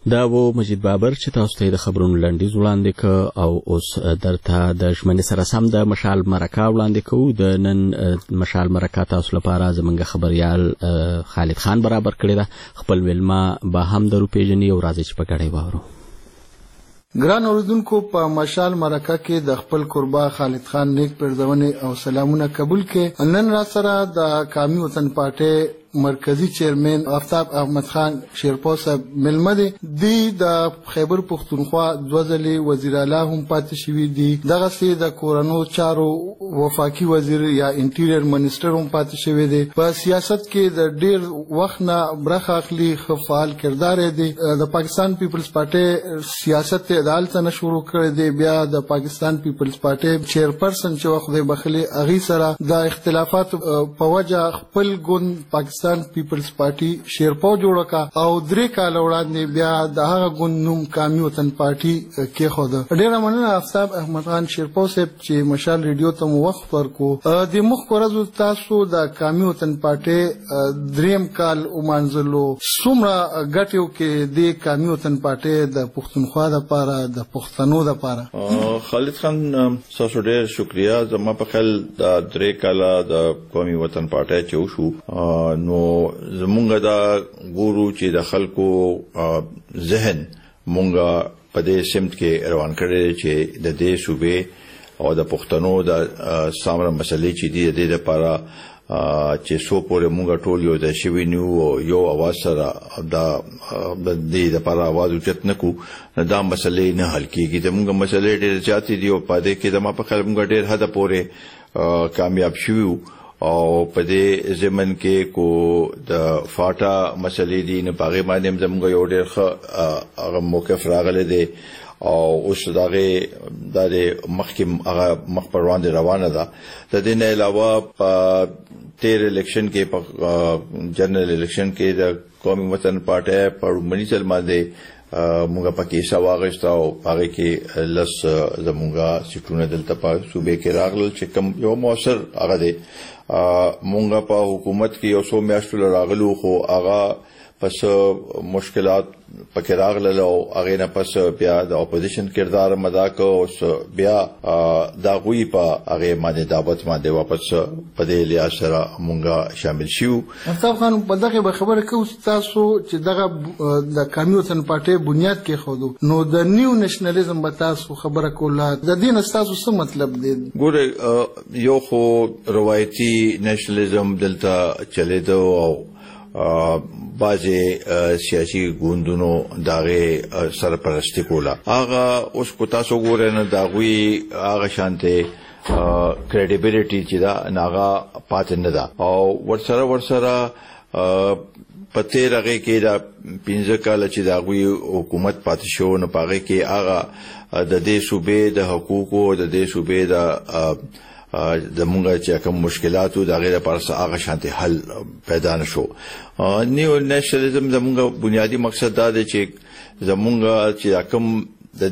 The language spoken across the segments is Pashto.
دا و مجید بابر چې تاسو ته د خبرونو لنډیز وړاندې ک او اوس درته د ژمنې سره سم د مشال مرکه وړاندې کوو. د نن مشال مرکه تاسو لپاره زمونږ خبريال خالد خان برابر کړی ده. خپل ویلما به هم درو پیژني او راځي چې په ګډه واورو. ګران اوریدونکو، په مشال مرکه کې د خپل قربا خالد خان نیک پرځونه او سلامونه قبول کې. نن را سره د قومي وطن پارټي مرکزی چیرمن آفتاب احمد خان شیرپو صاحب ملمه دی د خیبر پختونخوا دوزلی وزیر اعلی هم پاتې شوی دی. دغه سي د کورونو چارو وفاقي وزیر یا انټیریر منسٹر هم پاتې شوی دی. په سیاست کې د ډیر وخت نه برخه اخلي، فعال کردار دی. د پاکستان پیپلز پارټي سیاست عدالت نه شروع کړی دی. بیا د پاکستان پیپلز پارټي چیرپرسن چې وخت دی بخلي اغي سره د اختلافات په وجه خپل ګوند پاکستان پیپلز پارټي شیرپو جوړه کا او درې کال وړاندې بیا د هغه ګوند نوم قومي وطن پارټي کې خو ده. ډیره مننه آفتاب احمد خان شیرپو صاحب چې مشال ریډیو ته مو وخت ورکو. د مخ ورځو تاسو د قومي وطن پارټي دریم کال ومانځلو، څومره ګټیو کې د قومي وطن پارټي د پښتونخوا لپاره د پښتنو لپاره؟ خالد خان تاسو ډیر شکریا. زما په خیال د درې کال د قومي وطن پارټي چې وشو نو زمونږ دا ګورو چې د خلکو ذهن مونږه په دې سمت کې روان کړي چې د دې صوبې او د پښتنو د سامره مسلې چې دي د دې لپاره چې سو پورې مونږ ټول یو د شوینو یو اواز سره د دې لپاره आवाज اوچت نکو، دا مسلې نه حل کیږي. د مونږ مسلې ډېر زیاتې دي او په دې کې د ما په خیال مونږ ډېر حد پورې کامیاب شوو. او په دې زمن کې کو د فاټا مسلې دي نه پاغه باندې زموږ یو ډېر ښه هغه موقف راغلی دی او اوس دغه د مخکم هغه مخ پر روانه ده. د دې نه علاوه په تیر الیکشن کې په جنرال الیکشن کې د قومي وطن پارټي په منی چل باندې موږ پکې سواغښت او هغه کې لس زموږه سټونه دلته په صوبې کې راغلل چې کوم یو موثر هغه دی. مونږه په حکومت کې یو څو میاشتو راغلو خو هغه پس مشکلات پکې راغله او هغه نه پس بیا د اپوزیشن کردار مدا کو او بیا دا غوي په هغه باندې دعوت باندې واپس په دې لیا سره مونږه شامل شو. آفتاب خان په دغه خبره کوم تاسو چې دغه د قومي وطن پارټي بنیاد کې خودو نو د نیو نېشنلزم به تاسو خبره کوله، د دین تاسو څه مطلب دی؟ ګوره یو خو روایتي نېشنلزم دلته چلیدو او بعضی سیاسي ګوندونو داغه سرپرستی کوله. هغه اوس کو تاسو ګورئ نه داغوي هغه شانته کریډیبিলিټي چې دا ناغه پات نه ده او ورسره پته راغی کې دا 15 کال چې داغوي حکومت پات شو نه پاغه کې هغه د دې صوبې د حقوقو د دې صوبې د زمونږ چې کوم مشکلاتو د غیر پرسه هغه شانتي حل پیدا نشو. نیو نېشنلزم زمونږ بنیادی مقصد دا دی چې زمونږ چې کوم د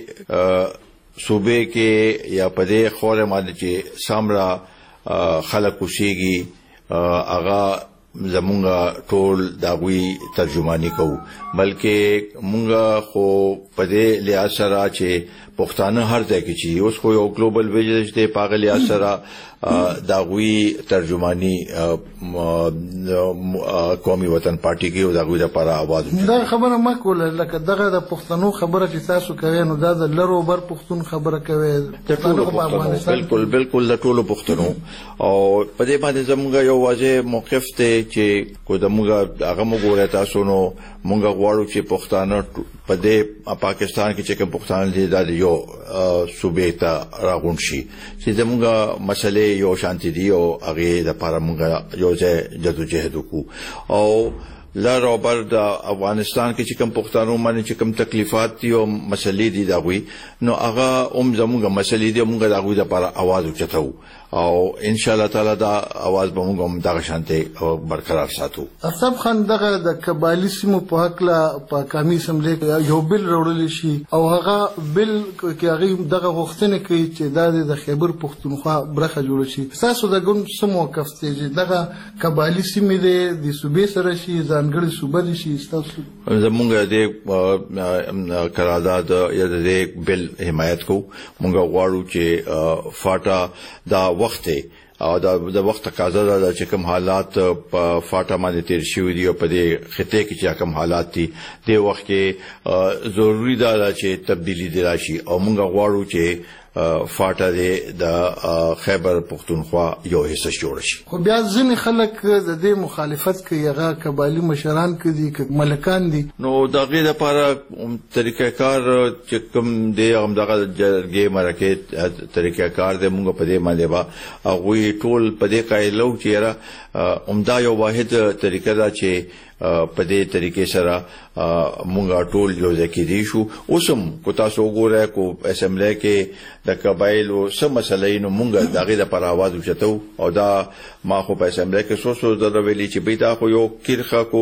دې صوبې کې یا په دې خوره باندې چې سامرا خلک وشيږي هغه زمونږ ټول داوی ترجمانی کوو، بلکې مونږ خو په دې لحاظ سره چې پښتانه هر ځای کې چې اوس خو یو ګلوبل ویلیج دی پاغه لحاظ سره داوی ترجمانی قومي وطن پارټي کې او داوی لپاره आवाज دا خبره ما کوله لکه دغه د پښتنو خبره چې تاسو کوي نو دا د لرو بر پښتون خبره کوي بالکل د ټولو پښتنو او په دې باندې زموږ یو واضح موقف ته چې کو دموږ هغه موږ تاسو نو موږ غواړو چې پښتانه په دې پاکستان کې چې کوم پښتانه دي د یو صوبې ته راغون شي چې زموږ مسلې یو شانتي دی او هغه د لپاره موږ یو ځای جدوجہد وکړو او لار او بر د افغانستان کې چې کوم پښتنو باندې چې کوم تکلیفات دي او مسلې دي دا وي نو هغه زموږ مسلې دي موږ دا غوي د لپاره आवाज وچتو او ان شاء الله تعالی دا आवाज به موږ دغه شانتي برقرار ساتو. آفتاب خان دغه د قبایلی سیمو په حق لا په قومي اسمبلی یو بل راوړل شي او هغه بل کې هغه دغه غوښتنه کوي چې د خیبر پښتونخوا برخه جوړ شي. تاسو د ګوند سمو کفته چې دغه قبایلی سیمې د صوبې سره شي ځان ځانګړي صوبه دي شي تاسو زمونږ د قرارداد یا د بل حمایت کو مونږ غواړو چې فاټا دا وخت او د وخت تقاضا ده چې کوم حالات په فاټا باندې تیر شوي دي او په دې خطه کې چې کوم حالات دي د وخت کې ضروری ده چې تبدیلی دي راشي او موږ غواړو چې فاټا د خیبر پختونخوا یو حصہ جوړ شي. خو بیا ځینې خلک د دې مخالفت کوي هغه قبایلی مشران کوي که ملکان دي نو دا غي لپاره طریقې کار چې کوم دی همدغه جرګې مرکه طریقې کار د موږ په دې باندې با هغه ټول په دې قایلو چې را عمدا یو واحد طریقه دا چې په دې طریقې سره مونږ ټول یو ځکه دي شو اوسم کو تاسو وګورئ کو اسمبلی کې د قبایلو سم مسلې نو مونږ دغه د پر आवाज وچتو او دا ما خو په اسمبلی کې سوسو د ویلي چې بیدا خو یو کیرخه کو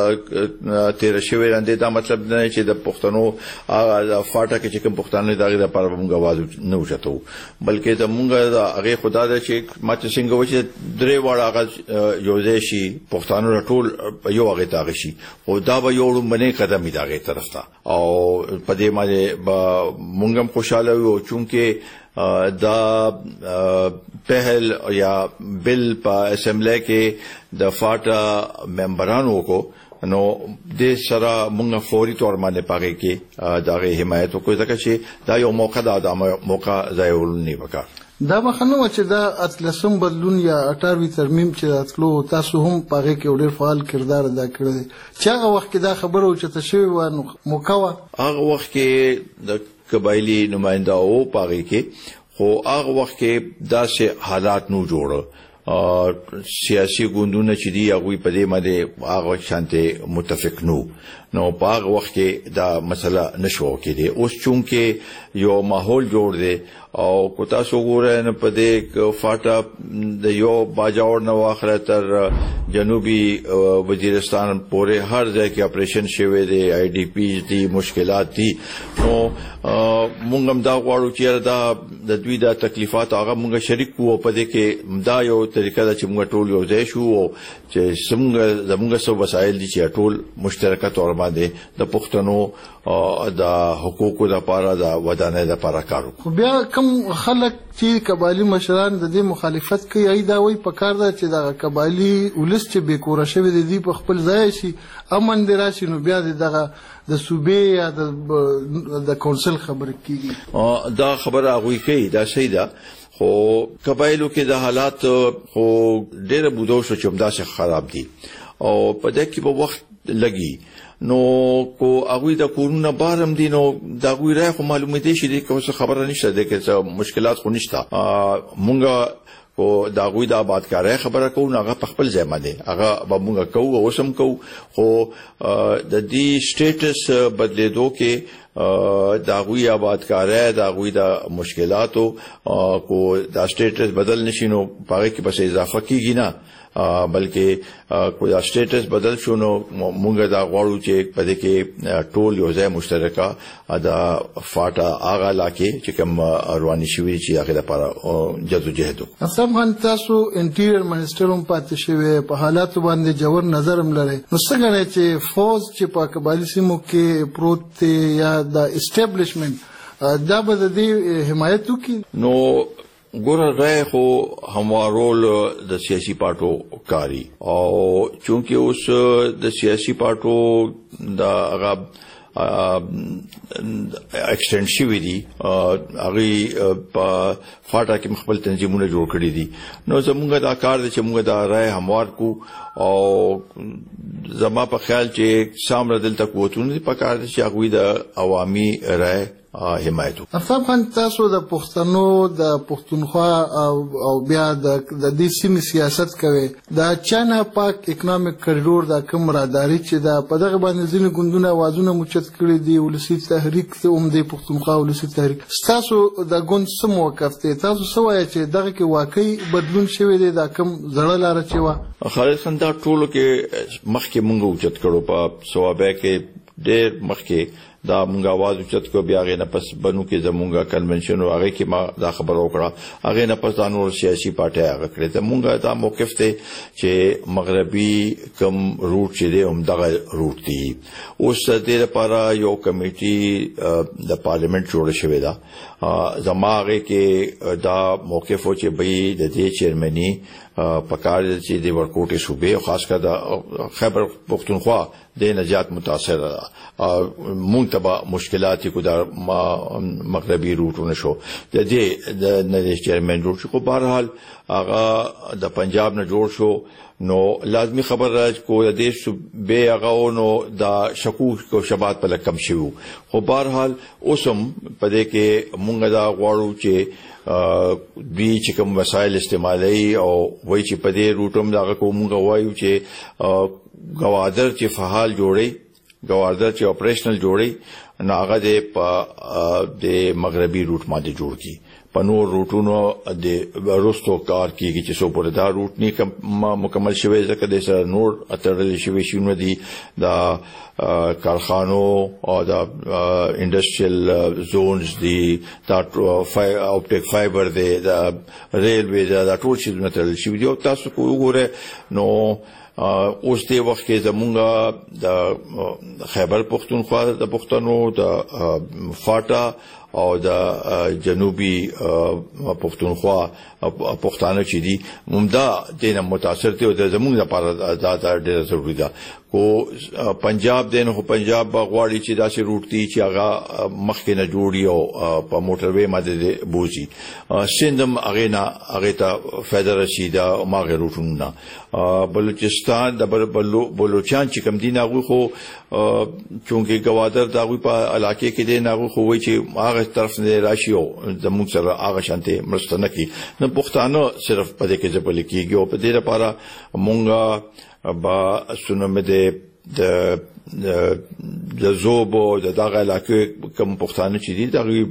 تیر شوی لاندې دا مطلب نه چې د پښتنو فاټا کې چې کوم پښتانه دغه د پر مونږ आवाज نه وچتو بلکې د مونږ هغه خدا د چې ماته څنګه و چې درې وړه یو ځای شي پښتانو ټول یو هغه تاغ شي او دا به یو باندې قدم ایداغه طرف ته او په دې باندې مونږ هم خوشاله یو چونکه دا پہل یا بل په اسمبلی کې د فاټا ممبرانو کو نو د سره مونږ فوري تور باندې پاره کې دغه حمایت وکړو ځکه چې دا یو موقع دا موقع ځایول نه وکړ دا مخنو چې دا اتلسم بدلون یا 18 ترمیم چې اتلو تاسو هم پاره کې ډېر فعال کردار ادا کړی چې هغه وخت کې دا خبره او چې تشوي و موقوا هغه وخت کې د قبایلی نمائنده او پاره کې خو هغه وخت کې داسې حالات نو جوړ سیاسي ګوندونه چې دی هغه په دې باندې هغه شانته متفق نو په هغه وخت کې دا مسله نشو کېده اوس چونکه یو ماحول جوړ دی او کو تاسو ګورئ نه په دې فاټا د یو باجوړ نو اخره تر جنوبي وزیرستان پورې هر ځای کې اپریشن شوی دی آی ډی پی دي مشکلات دي نو مونږ هم دا غواړو چې دا د دوی د تکلیفات هغه مونږ شریک وو په دې کې دا یو طریقه ده چې مونږ ټول یو ځای شو چې زموږ سو وسایل دي چې ټول مشترکه تور باندې د پښتنو د حقوقو لپاره د ودانۍ لپاره کارو. خو بیا کوم خلک چې قبایلی مشران د دې مخالفت کوي ای دا وایي په کار ده چې د قبایلی ولس چې به کور شوی دي په خپل ځای شي امن دی راشي نو بیا دغه د صوبې یا د کونسل خبره کیږي دا خبره هغه کوي دا صحیح ده خو قبایلو کې د حالات خو ډېر بودو شو چې همدا څه خراب دي او په دې کې به وخت لګي نو کو هغه د کورونه بارم دي نو دا غوي راي خو معلومات شي دي که څه خبره نشته ده کې څه مشکلات خو نشته مونږه کو دا غوي د آبادکارۍ خبره کوو هغه په خپل ځای باندې هغه به مونږ کوو او سم کوو خو د دې سټیټس بدلیدو کې دا غوي آبادکارۍ دا غوي د مشکلاتو کو دا سټیټس بدل نشینو پاره کې بس اضافه کیږي نه بلکې کوئی سټیټس بدل شو نو مونږ دا غواړو چې په دې کې ټول یو ځای مشترکه دا فاټا هغه لاکه چې کوم رواني شوی چې هغه لپاره جدوجہد اصل خان تاسو انټیریور منسٹر هم پاتې شوی په حالات باندې جوړ نظر هم لري نو څنګه چې فوج چې په قبایلی سیمو کې پروت یا د اسټابلیشمنت دا به د حمایت وکړي نو ګوره راي خو هموارول د سیاسي پارټو کاری او چونکه اوس د سیاسي پارټو دا هغه ایکسټند شوی دي هغه په فاټا کې خپل تنظیمونه جوړ کړی دي نو زموږ دا کار دی چې موږ دا راي هموار کو او زما په خیال چې سامره دلته قوتونه په کار دي چې هغه د عوامي راي حمایت. افغان خان تاسو د پښتنو د پښتونخوا او بیا د دې سیمې سیاست کوي دا چانه پاک اکونومیک کریډور دا کوم راداري چې دا په دغه باندې ځینې ګوندونه आवाजونه موچت کړی دی ولسی تحریک ته هم د پښتونخوا ولسی تحریک تاسو د ګوند سم وقف ته تاسو سوای چې دغه کې واقعي بدلون شوی دی دا کوم زړه لار چې وا خالد خان دا ټولو کې مخکې مونږ اوچت کړو په ثوابه کې ډېر مخکې دا مونږ आवाज اوچت کو بیا غي نه پس بنو کې زمونږه کنونشن او هغه کې ما دا خبر وکړه هغه نه پس نور سیاسي پارټي هغه کړې ته مونږه دا موقف ته چې مغربي کم روټ چې دی هم دغه روټ دی اوس د لپاره یو کمیټي د پارلیمنت جوړ شوې ده زماغه کې دا موقف و چې به د دې چیرمني پکار چې د ورکوټي صوبې خاص کر د خیبر پختونخوا د نجات متاثر منتبه مشکلات کو د مغربي روټونه شو د دې د نړۍ چیرمن روټ کو بهرحال هغه د پنجاب نه جوړ شو نو لازمی خبر راج کو د دې صوبې هغه نو د شکوک کو شبات په لکم شو خو بهرحال اوسم پدې کې مونږ دا غواړو چې دوی چې کوم وسایل استعمالي او وای چې په دې روټوم دا کومه وایو چې گوادر چې فعال جوړي گوادر چې اپریشنل جوړي نو هغه د مغربي روټ باندې جوړ کی په نور روټونو د ورستو کار کیږي چې سو پر دا روټ نه مکمل شوی ځکه د سره نور اترل شوی شونه دي دا کارخانو او دا انډستریال زونز دي دا اپټیک فایبر دي دا ریلوی دا ټول شي نه ترل شوی دی او تاسو کو وګوره نو اوس دې وخت کې زمونږ د خیبر پختونخوا د پښتنو د فاټا او د جنوبي پښتونخوا پښتانه چې دي ممدا دینه متاثر دي او د زمونږ لپاره دا ډېر ضروري ده کو پنجاب دین خو پنجاب غواړي چې داسې روټ دي چې هغه مخکې نه جوړي او په موټروي باندې بوزي سندم هغه ته فایده رسي دا ماغه روټونه بلوچستان د بلوچستان چې کوم دي هغه خو چونکه گوادر دا په علاقې کې دي هغه خو وایي چې هغه طرف نه راشي او زموږ سره هغه شانته مرستنه کی نه پښتانه صرف په دې کې ځپل کېږي او په دې لپاره مونږه با سنمه د زوبو د دغه علاقې کوم پښتانه چې دي دغه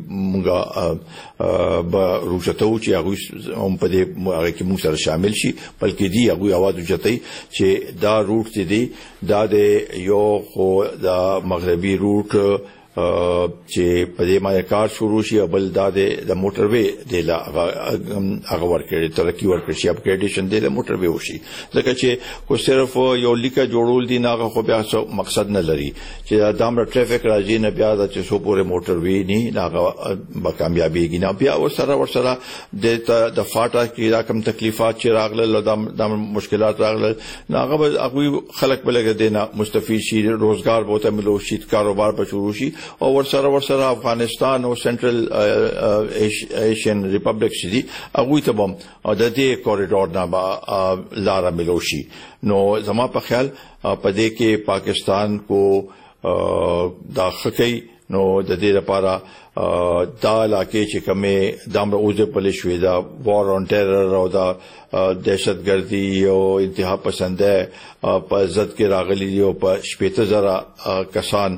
مونږه با روجتو چې هغه هم په دې هغه کې مونږ سره شامل شي بلکې دی هغه आवाज وجتای چې دا روټ دي دا د یو خو د مغربي روټ چې په دې باندې کار شروع شي بل د موټروي د هغه ورکړي ترقی ورکړي شي اپګریډیشن د موټروي وشي ځکه چې کو صرف یو لیکه جوړول دي نه خو بیا مقصد نه لري چې دامره ټریفیک راځي نه بیا د چې سو پورې موټروي نه هغه به کامیابیږي نه بیا ورسره د فاټا کې دا کم تکلیفات چې راغله د مشکلات راغله هغه خلک بلګ دینه مستفید شي روزګار بوته ملو شي کاروبار به شروع شي او ورسره افغانستان او سنټرل ایشین ریپبلیک شدي هغه ته بم د دې کوریډور نه لار ملوشي نو زما په خیال په دې کې پاکستان کو داخلي نو د دې لپاره دا علاقې چې کومه دامره اوزه پلي شوې دا وار اون ټیرر او دا دهشتګردي او انتها پسنده په ضد کې راغلي او په 15000 کسان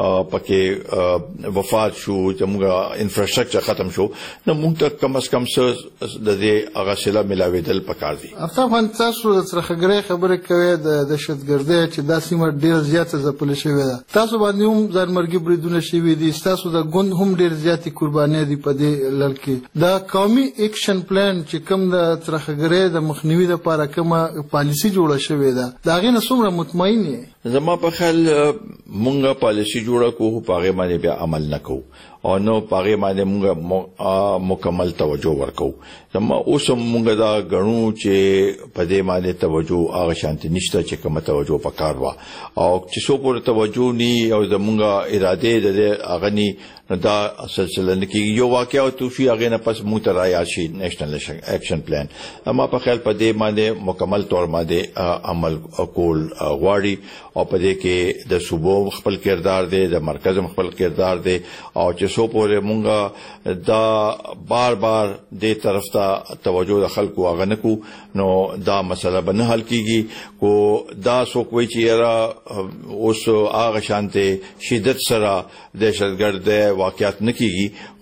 پکې وفات شو چې موږ انفراستراکچر ختم شو نو موږ ته کم از کم څه د دې هغه سلا ملاویدل پکار دي افغان تاسو سره خبرې کوي د دهشتګردۍ چې دا سیمه ډیر زیاته ځپل شوې ده تاسو باندې هم ځانمرګي بریدونه شوي دي تاسو د ګوند هم ډیر زیاتې قرباني دي په دې لړ کې دا قومي اکشن پلان چې کوم د ترخګرۍ د مخنیوي لپاره کومه پالیسي جوړه شوې ده دا غي نه څومره مطمئن یې زما په خیال مونږه پالیسي جوړه کوو پاغه باندې بیا عمل نکوو او نو پاغه باندې مونږه مکمل توجه ورکو زما اوس مونږه دا غنو چې په دې باندې توجه هغه شانتي نشته چې کومه توجه پکار وا او چې څو پورې توجه ني او زمونږه اراده د اغني دا سلسله کې یو واقعا تو شي هغه نه پس مو تر آیا شي نېشنل اکشن پلان اما په خیال په دې باندې مکمل تور باندې عمل کول غواړي او په دې کې د صوبو خپل کردار دی د مرکز خپل کردار دی او چې سو پورې مونږه دا بار دې طرف ته توجه د خلکو غنکو نو دا مسله به نه حل کیږي کو دا سو کوئی چې اوس هغه شانته شدت سره دهشتګرد واقعیت نکېږي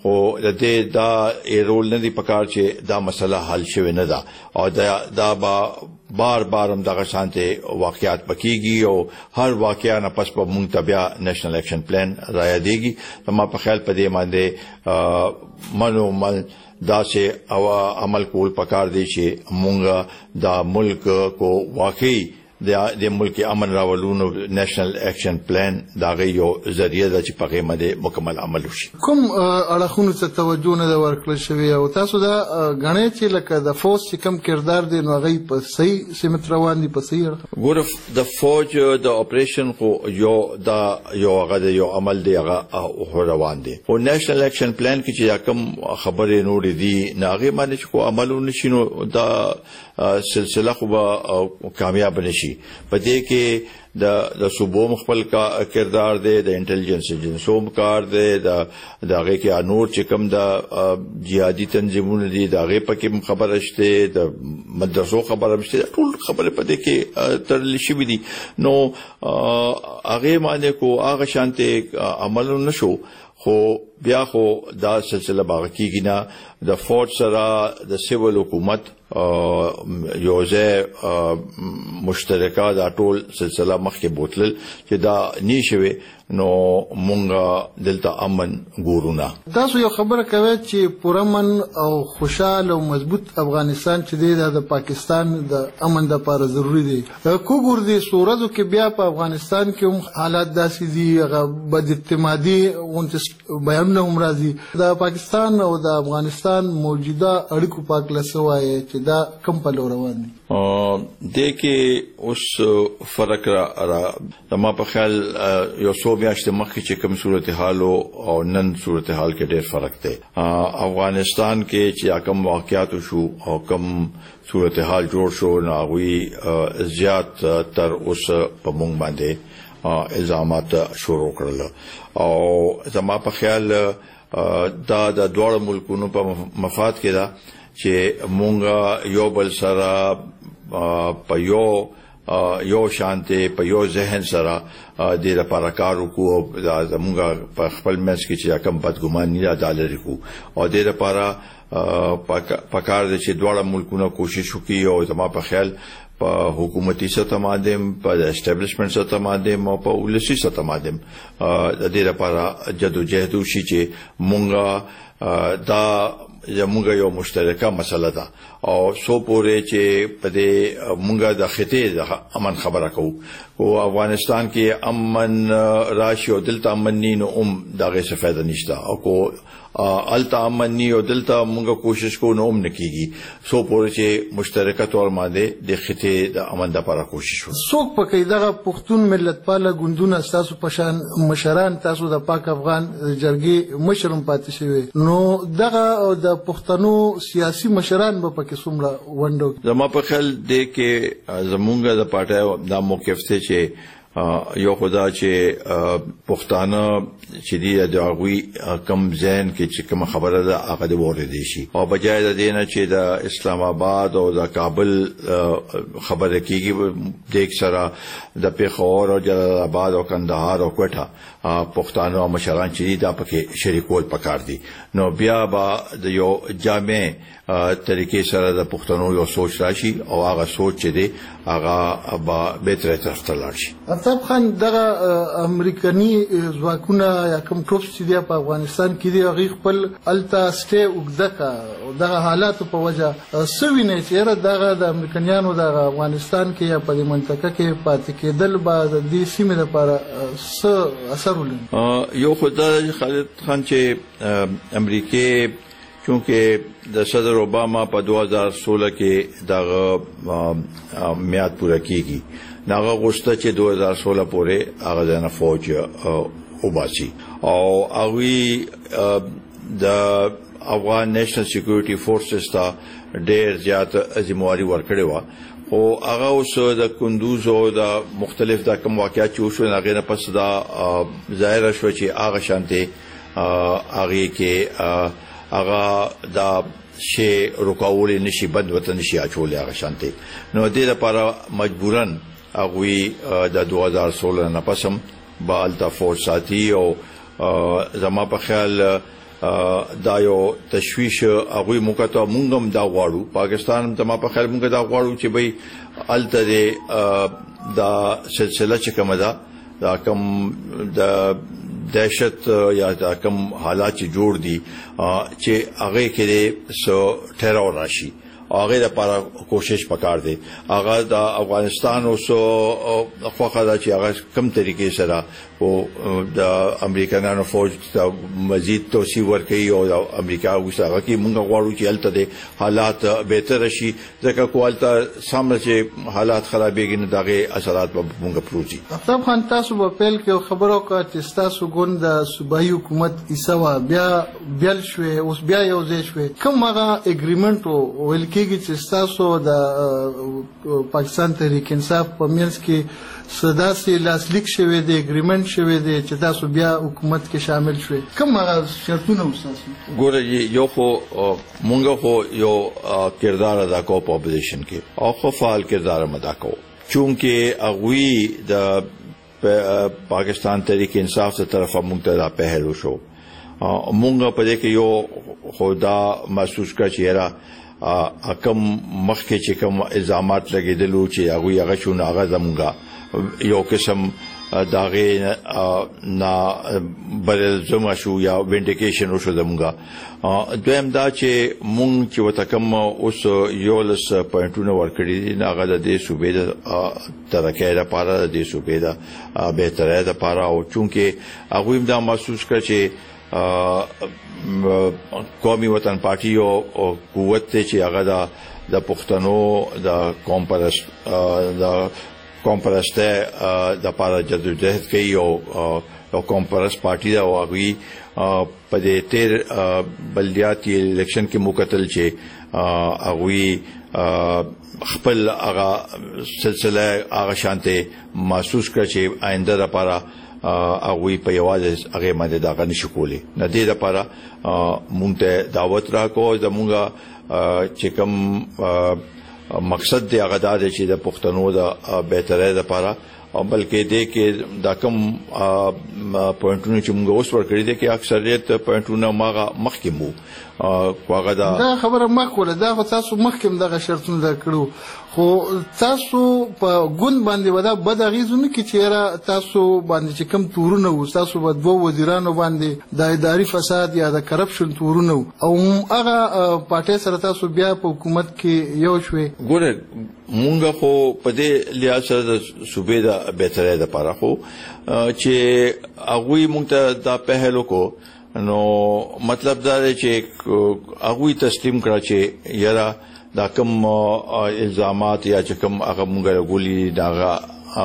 او د دې دا رول نه دی پکار چې دا مسله حل شوه نه ده او دا بار هم دغه شانته واقعیات پکېږي او هر واقعیا نه پس په مونږ تبیا نېشنل اکشن پلان رایا دیږي ما په خیال په دې باندې منو دا سه او عمل کول پکار دی چې مونږ دا ملک کو واقعي د ملک امن راولونو نېشنل اکشن پلان دا غيو ذریعہ د چې پغه مده مکمل عمل وشي. کوم اړخونو ته توجه نه ورکړل شوی او تاسو دا غنې چې لکه د فوج چې کم کردار دی نو غي په صحیح سمت روان دي په صحیح ګور د فوج د اپریشن خو یو غده یو عمل دی هغه روان دي او نېشنل اکشن پلان کې چې کوم خبره نور دي ناغه باندې خو عملونه شینو دا سلسله خو کامیاب نشي پدې کې د صوبو مخبل کا کردار دی د انټيليجنس ایجنسو کار دی د هغه کې انور چې کوم د جهادي تنظیمونو دي د هغه پکې خبره شته د مدرسو خبره شته ټول خبره پدې کې ترل شي دي نو هغه باندې کو هغه شانته عمل نشو خو بیا خو دا سلسله باغ کیږي نه د فورس سره د سیول حکومت یوزه مشترکه دا ټول سلسله مخکې بوتل چې دا نشوي نو مونږه دلته امن ګورونه. تاسو یو خبره کوي چې پرامن او خوشاله او مضبوط افغانستان چې دی د پاکستان د امن لپاره ضروری دی. کو ګور دي سورزو کې بیا په افغانستان کې هم حالات داسې دي هغه بد اعتمادي بیان هم راځي د پاکستان او د افغانستان موجوده اړیکو په اړه سوای چې دا کوم په لور روان دي. د کې اوس فرق را ما په خیال یو څو میاشتې مخکې چې کوم صورتحال او نن صورتحال کې ډېر فرق دی. افغانستان کې چې کوم واقعیات شو او کوم صورتحال جوړ شو ناغوي زیات تر اوس په مونږ باندې الزامات شروع کړل او زما په خیال دا د دوه ملکونو په مفاد کې دا چې مونږ یو بل سره په یو شانته په یو ذهن سره د لپاره کار وکړو زموږ په خپل منځ کې چې کوم بدګماني را دالري کو او د لپاره پکار دي چې دوه ملکونه کوشش وکړي او زما په خیال په حکومتي سطح باندې په اسټابلیشمنت سطح باندې او په ولسی سطح باندې د دې لپاره جدوجہد وشي چې مونږه دا زموږ یو مشترکه مسله ده او سو پورې چې په دې مونږه د خطې د امن خبره کوو او افغانستان کې امن راشي او دلته امن نه دغه څه فائدہ نشته او کو الته امن نه او دلته مونږه کوشش کوو نو نکېږي سو پورې چې مشترکه تور باندې د خطې د امن لپاره کوشش وکړو. څوک پکې دغه پښتون ملت پاله ګوندونه تاسو پشان مشران تاسو د پاک افغان جرګې مشرم پاتې شوی نو دغه د پښتنو سیاسي مشران به پکې څومره وندو. زما په خیال دی کې زمونږ د پارټي دا موقف ته چې یو خدا چې پښتانه چې دی د هغوی کم ځین کې چې کوم خبره ده هغه د وره دي شي او بجای د دینه چې د اسلام آباد او د کابل خبره کیږي د سره د پیښور او جلال آباد او کندهار او کوټه پښتانه مشران چې دا پکې شریکول پکار دي نو بیا با د یو جامع طریقې سره د پښتنو یو سوچ راشي او هغه سوچ چې دی هغه به به تر طرف ته لاړ شي. افتاب خان دغه امریکایي ځواکونه یا کوم ټروپس چې دی په افغانستان کې دی هغه خپل التاسته وګدکا او دغه حالات په وجه سوینه چې دغه د امریکایانو د افغانستان کې یا په دې منطقه کې پاتې کېدل به د دې سیمې لپاره څه اثر ولري. یو خدای خالد خان چې امریکای چونکه د صدر اوباما په 2016 کې دغه میعاد پوره کیږي ناغه غوښته چې 2016 پورې هغه د فوج وباسي او هغه د افغان نېشنل سکیورټي فورسز ته ډېر زیات ذمہواری ورکړې و او هغه اوس د کندوز او د مختلف د کوم واقعیت چې شو هغه نه پس دا ظاهر شو چې هغه شانته هغه کې هغه دا شی رکاول نشي بند وطن نشي اچول هغه شانته نو دې لپاره مجبورن هغه د 2016 نه پسم بالتا فورس ساتي او زما په خیال دا یو تشویش هغه موکته مونږم دا غواړو پاکستان ته ما په خیر مونږ دا غواړو چې بھئی الته دا سلسله چې کومه دا کم د دهشت یا دا کم حالات چې جوړ دي چې هغه کې سو ټیرور راشي هغه لپاره کوشش وکړ دي هغه د افغانستان او سو خوخه دا چې هغه کم طریقې سره او د امریکایانو فوج ته مزید توسيع ورکړي او د امریکا وسره کې مونږ غواړو چې الته د حالات بهتر شي ځکه کوالته سامنے چې حالات خرابېږي نه دغه اثرات به مونږ پروزي. طب خان تاسو په پیل کې خبرو کا چې تاسو ګوند د صوبایي حکومت ایسوا بیا شوي اوس بیا یو ځای شوي کوم هغه اګریمنت ویل کېږي چې تاسو د پاکستان تحریک انصاف په منځ کې صداسي لاسلیک شوی دی اګریمنت شوی دی چې تاسو بیا حکومت کې شامل شوي کوم هغه شرطونه وساسي ګوره یو خو مونږ خو یو کردار ادا کوو په اپوزیشن کې او خو فعال کردار ادا کوو چونکه اغوی د پاکستان تحریک انصاف ته طرفه مونږ ته پهل وشو مونږ په دې کې یو خدا محسوس کا چهره حکم مخکې چې کوم الزامات لګیدلو چې هغه شونه هغه زمونږه یو قسم داغه نا بل زما شو یا وینډیکیشن وشو زمونږه دویم دا چې مونږ چې وتکم اوس یو لس پوینټونه ورکړي دي هغه د دې صوبې د ترقۍ لپاره د دې صوبې د بهترۍ لپاره او چونکه هغه دا محسوس کړ چې قومي وطن پارټي او قوت ته چې هغه د پښتنو د کمپرسته د پاره جدوجہد کوي او کمپرس پارټي دا واغوي په دې تیر بلدیاتي الیکشن کې مقتل چې اغوي خپل هغه سلسله هغه شانته محسوس کړ چې آینده لپاره اغوی په یوازې هغه باندې دا غنښ کولې نه دې لپاره مونږ ته دعوت راکو زمونږه چې کوم مقصد دی هغه دا چې د پښتنو د بهترۍ لپاره بلکې دې کې دا کوم پوینټونه چې موږ اوس ورکړي دي کې اکثریت پوینټونه ماغه مخکې مو هغه دا خبره مخوله دا تاسو مخکې دغه شرطونه کړو خو تاسو په ګوند باندې ودا بد غیزونه کې چیرې تاسو باندې چې کم تورونه و تاسو په دوه وزیرانو باندې د اداري فساد یا د کرپشن تورونه او هغه پارټي سره تاسو بیا په حکومت کې یو شوي ګوره مونږ خو په دې لیاسه د صوبې د بهترۍ لپاره خو چې هغه مونږ ته دا پهلو کو نو مطلب دا دی چې هغه تسلیم کړه چې یاره دا کوم الزامات یا چې کوم هغه مونږه غولي دا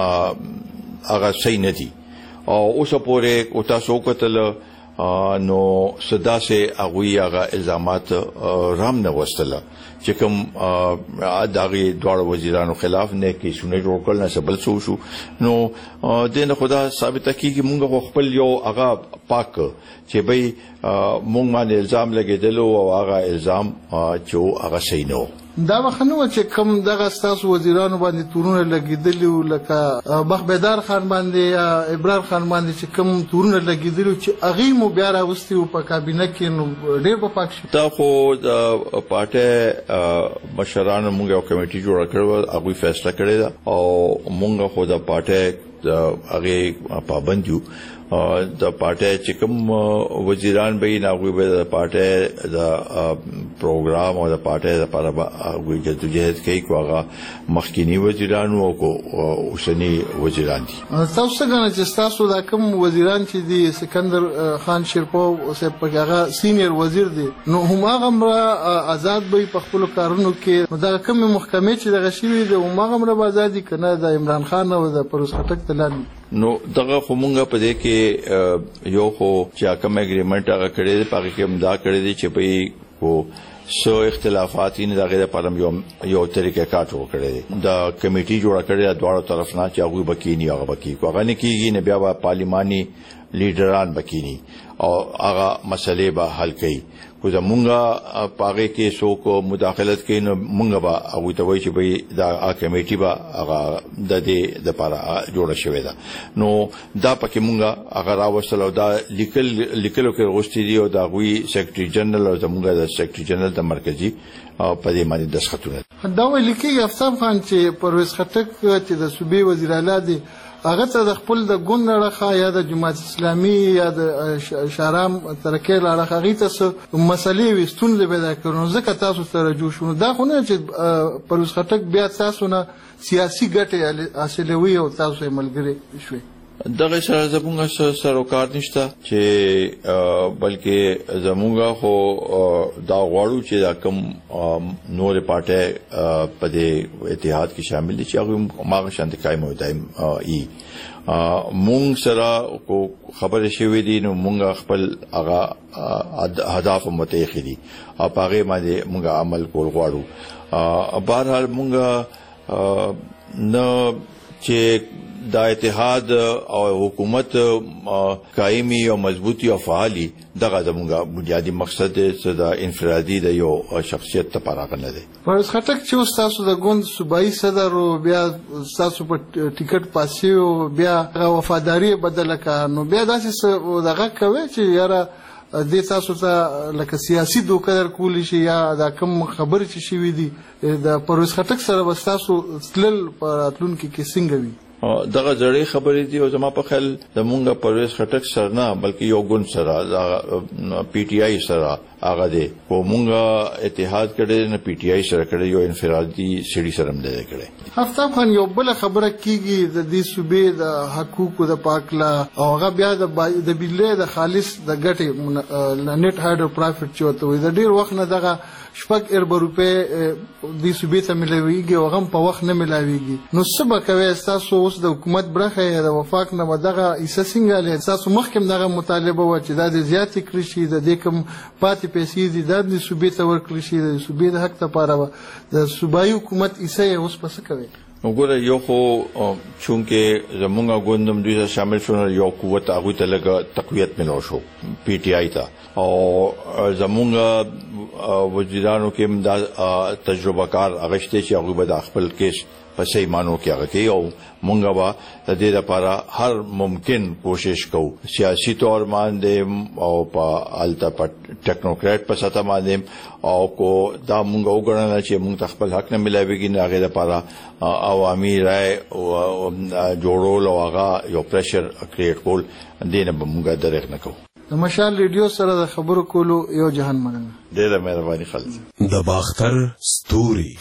هغه صحیح نه دي او اوس پورې او تاسو کتل نو صدا سے هغه الزامات رام نه وستله چې کوم داغي دوړ وزیرانو خلاف نه کې شونه جوړ کړل نه سبل شو نو دنه خدا ثابت کیږي مونږ خپل یو هغه پاک چې بھئی مونږ باندې الزام لګیدلو او هغه الزام چې هغه صحیح نه دا وخنو چې کوم دغه تاسو وزیرانو باندې تورونه لګیدلی لکه بخبدار خان باندې یا ابرار خان باندې چې کوم تورونه لګیدلی چې اغه مو بیا راوستي په کابینه کې نو ډېر په پاک شي دا خو د پارټي مشرانو موږ یو کمیټي جوړ کړو هغه فیصله کړی دا او موږ خو د پارټي هغه پابند یو د پارټي چې کوم وزیران به نه غوي به د پارټي د پروګرام او د پارټي لپاره هغه جدوجہد کوي کوغه مخکینی وزیرانو او اوسنی وزیران دي تاسو څنګه چې تاسو دا کوم وزیران چې دي سکندر خان شیرپو او هغه سینیئر وزیر دي نو هم هغه آزاد به په خپل کارونو کې دا کوم محکمه چې دغه شی دی هم هغه آزادي کنه د عمران خان او د پروس خټک تلان نو دغه خمونګه په دې کې یو خو چې کوم اګریمنت هغه کړی دی پاره کې امدا کړی دی چې په کو سو اختلافات نه دغه لپاره یو طریقې کار جوړ کړی دی د کمیټي جوړ کړی د دواړو طرف نه چې هغه بکی نه هغه بکی کو هغه نه کیږي نه بیا پارلماني لیډران بکینی او هغه مسلې به حل کړي. کو زمونږه پاغه کې څوک مداخلت کوي نو مونږ به هغه ته وایي چې به دا کمیټي به هغه د دې د لپاره جوړه شوې ده. نو دا پکې مونږ هغه راوصلو دا لیکلو کې غوښتي دي او دا غوي سیکریټري جنرال او زمونږ د سیکریټري جنرال د مرکزی په دې باندې دسخطونه دا ویل کېږي افتاب خان چې پرویز خټک چې د صوبې وزیر اعلی دی هغه ته د خپل د ګوند لړخه یا د جماعت اسلامي یا د شارام ترکیه لړخه هغه ته مسلې وستون پیدا کړو ځکه تاسو سره جوړ شو. دا خو نه چې پرویز خټک بیا تاسو نه سیاسي ګټه حاصلوي او تاسو یې ملګری شوي. دغه سره زمونږ سره کار نشته چې بلکې زمونږ خو دا غواړو چې دا کوم نور پارټي په دې اتحاد کې شامل دي چې هغه ماغه شانت قائم او دایم ای مونږ سره کو خبره شوې دي نو مونږ خپل هغه اهداف متأخر دي او هغه باندې مونږ عمل کول غواړو. بهرحال مونږ نو چې دا اتحاد او حکومت قائمي او مضبوطي او فعالي دغه زموږه بنیادی مقصد دی د انفرادي د یو شخصیت لپاره نه دی. پرویز خټک چې تاسو د ګوند صوبایي صدر او بیا تاسو په ټیکټ پاسې او بیا وفاداری بدل کا نو بیا داسې دغه کوي چې یاره د تاسو ته لکه سیاسي دوکه کول شي یا دا کوم خبر چې شي دي د پرویز خټک سره وستاسو تلل په راتلونکي کې څنګه وي. دغه ځړې خبرې دي او زما په خیال د مونږه پرویز خټک سره نه بلکې یو ګوند سره پی ټی آی سره هغه دی او مونږه اتحاد کړي نه پی ټی آی سره کړي یو انفرادي سړي سره هم دی کړي. افتاب خان یو بل خبره کیږي د دې صوبې د حقوقو د پاکلا او هغه بیا د بجلی د خالص د ګټې نت هایډرو پروفټ چوته وي د ډیر وخت نه دغه شپږ ارب روپے د صوبې ته ملويږي او غم په وخت نه ملاويږي. نو سبا کوي تاسو اوس د حکومت برخه د وفاق نه دغه ایسسنګ له تاسو مخکم دغه مطالبه و چې د زیات کړی شي د کوم پاتې پیسې دي د صوبې ته ورکړي شي د صوبې د حق لپاره د صوبایي حکومت ایسه اوس پس کوي. وګوره یو خو چونکه زمونږ ګوندم دوی سره شامل شول یو قوت هغه ته لګ تقویت ملو شو پی ټی آی ته او زمونږ وزیرانو کې د تجربه کار اغشته چې هغه به خپل کیس په صحیح مانو کې هغه کوي او مونږ به د دې لپاره هر ممکن کوشش کوو سیاسي تور باندې او په الته په ټیکنوکرات په سطح باندې او کو دا مونږ وګڼل چې مونږ خپل حق نه ملایويږي نه هغه لپاره عوامي رائے او جوړول او هغه یو پریشر کریټ کول دینه مونږ درېغ نه کوو. د مشال ریډیو سره د خبرو کولو یو جهان مننه. ډېره مهرباني خالص. د باختر ستوري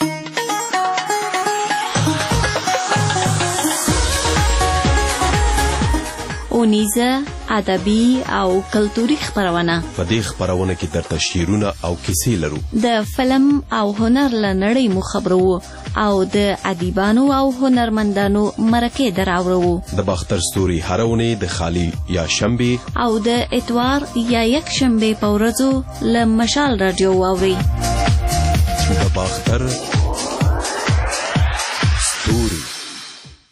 اونیزه ادبي او کلتوري خبرونه. په دې خبرونه کې درته شعرونه او کیسې لرو. د فلم او هنر لنړۍ مو خبرو او د ادیبانو او هنرمندانو مرکه دراورو. د باختر ستوري هرونه د خالی یا شنبه او د اتوار یا یک شنبه په ورځو ل مشال رادیو واوري. د باختر